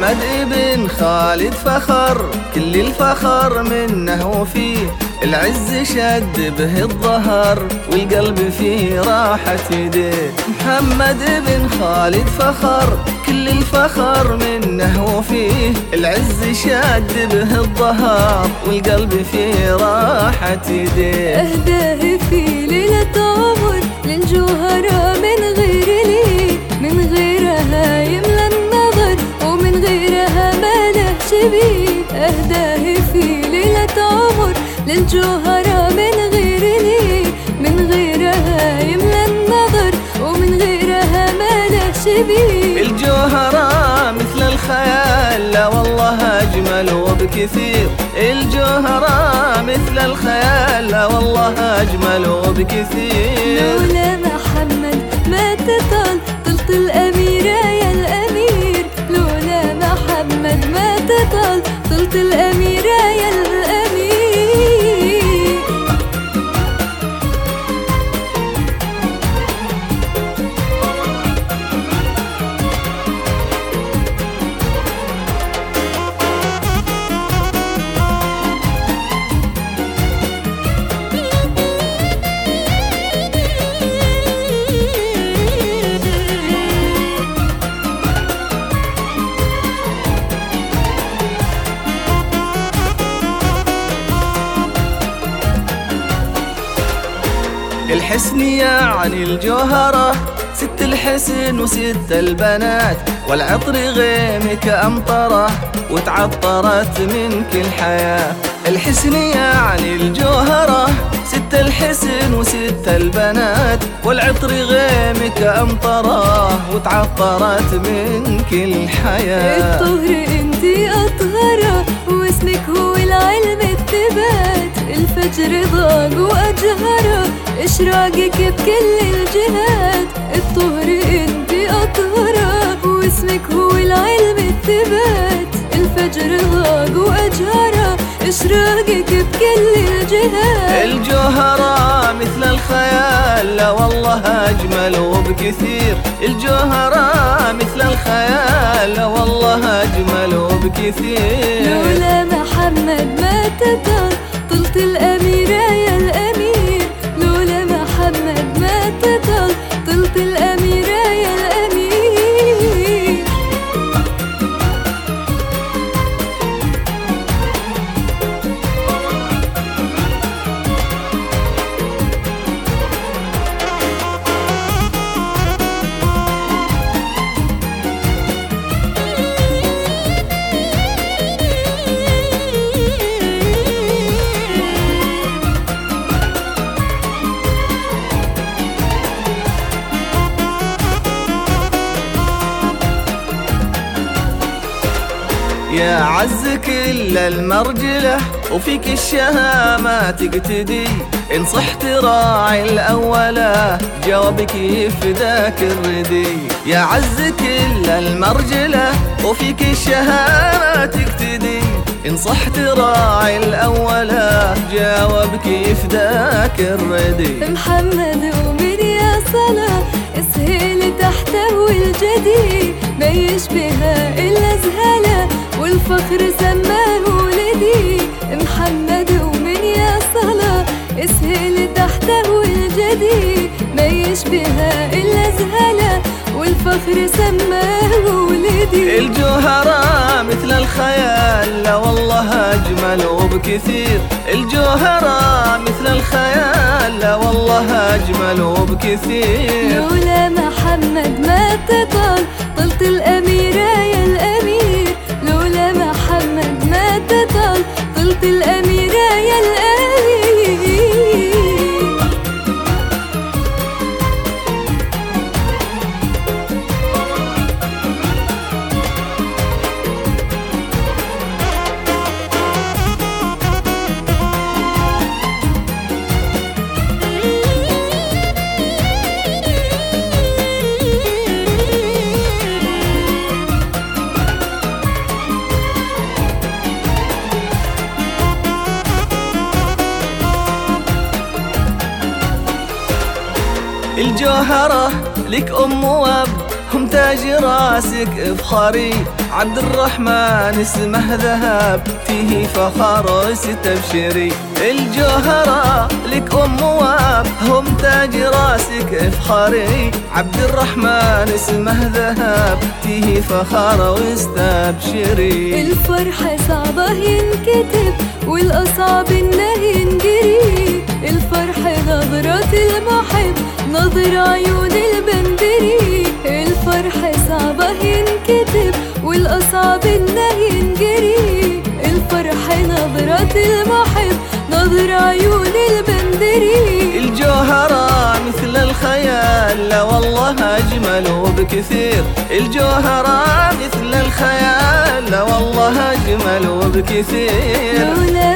محمد ابن خالد فخر، كل الفخر منه وفيه، العز شد به الظهر والقلب فيه راحة يديه. محمد ابن خالد فخر، كل الفخر منه وفيه، العز شد به الظهر والقلب فيه راحة يديه. أهداه في ليلة عمر للجوهرة من غير ليه، من غيرها يملى النظر ومن غيرها ما له شبيه. أهداه في ليلة عمر للجوهرة من غير ليه، من غيرها يملى النظر ومن غيرها ما له شبيه. الجوهرة مثل الخيال، لا والله أجمل وبكثير. الجوهرة مثل الخيال، لا والله أجمل وبكثير. لولا محمد ما تطال طلت الأميرة يا الأمير، لولا محمد ما تطال طلت الأميرة يا الأمير. الحسن يعني الجوهرة، ست الحسن وست البنات، والعطر غيمك أمطره وتعطرت منك الحياة. الحسن يعني الجوهرة، ست الحسن وست البنات، والعطر غيمك أمطره وتعطرت منك الحياة. الطهر انتي أطهرة واسمك هو العلم الثبات، الفجر ضاق وأجهره إشراقك بكل الجهات. الطهر انتي أطهرة واسمك هو العلم الثبات، الفجر ضاق وأجهره إشراقك بكل الجهات. الجوهرة مثل الخيال، لا والله أجمل وبكثير. الجوهرة مثل الخيال، لا والله أجمل وبكثير. لولا محمد ما تطال طلت الأميرة يا الأمير، لولا محمد ما تطال طلت الأميرة يا الأمير. يا عز كل المرجلة وفيك الشهامة تقتدي، إن صحت راعي الأولى جوابك يفداك الردي. يا عز كل المرجلة وفيك الشهامة تقتدي، إن صحت راعي الأولى جوابك يفداك الردي. محمد ومن يا صلاة اسهل تحته الجدي، ما يشبهها إلا زهلة والفخر سماه ولدي. محمد ومن يا صلاة اسهل تحته الجدي، ما يشبهها إلا زهلة والفخر سماه ولدي. الجوهرة مثل الخيال، لا والله أجمل وبكثير. الجوهرة مثل الخيال، لا والله أجمل وبكثير. لولا محمد ما تطال طلت الأميرة يا الأمير، لولا محمد ما تطال طلت الأميرة يا الأمير. الجوهرة لك أم وأب هم تاج راسك افخري، عبد الرحمن اسمه ذهب فيه فخر واستبشري. الجوهرة لك أم واب هم تاج راسك افخري، عبد الرحمن اسمه ذهب فيه فخر واستبشري. الفرح صعبه ينكتب والأصعب إنه ينجري، الفرح نظرة المحب نظر عيون البندري. الفرح صعبه ينكتب والأصعب إنه ينجري، الفرح نظرة المحب نظر عيون البندري. الجوهرة مثل الخيال لا والله أجمل وبكثير، الجوهرة مثل الخيال لا والله أجمل وبكثير.